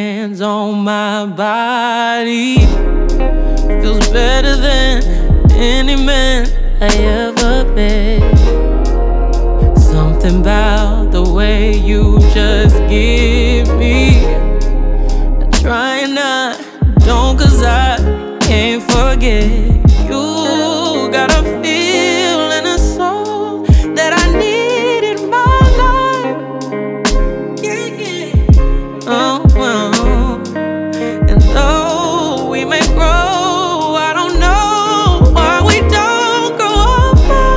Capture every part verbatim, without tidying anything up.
hands on my body. Feels better than any man I ever met. Something about the way you just give me. Trying not, don't, cause I can't forget. You got a feel and a soul that I need in my life. Yeah, yeah. Oh, well. And though we may grow, I don't know why we don't grow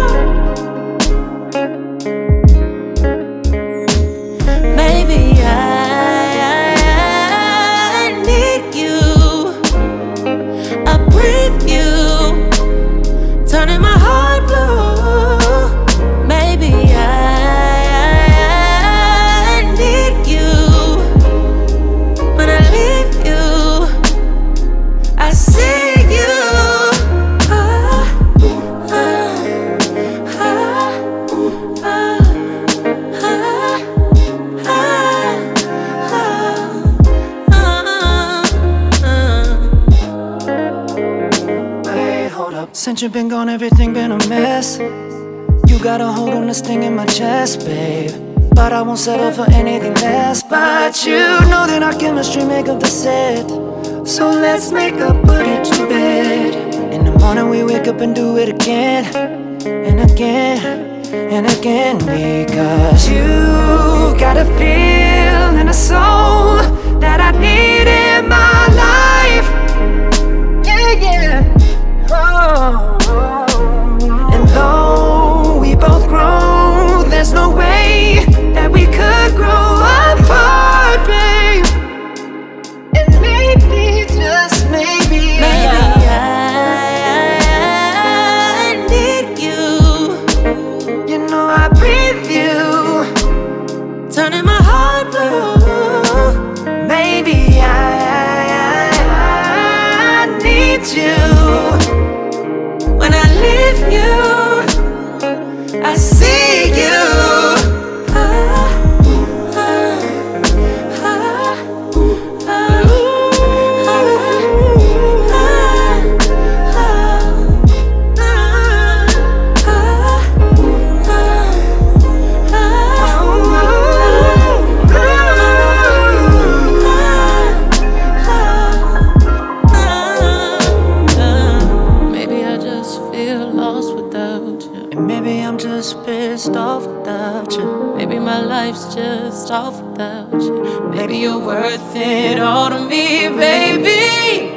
apart. Maybe I, I, I need you. I breathe you, turning my heart blue. Maybe I, I, I need you. When I leave you, I see you. Ah, ah, ah, ah, ah, ah. Wait, hold up. Since you've been gone, everything been a mess. You got a hold on this thing in my chest, babe. But I won't settle for anything less. But you know that our chemistry make up the set. So let's make up, put it to bed. In the morning we wake up and do it again, and again, and again. Because you got a feel and a soul that I need in my life. Yeah, yeah. Oh. And though we both grow, there's no way that we could grow apart, babe. And maybe, just maybe, Maybe I, I need you. you know I breathe you, Turning my heart blue. maybe I, I, I need you. When I leave you, I see you. Ah, ah, ah, ah, maybe I just feel lost without you. And maybe I'm just pissed off without you. Maybe my life's just off without you. Maybe you're worth it all to me, baby.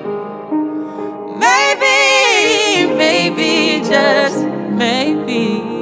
Maybe, maybe, just maybe.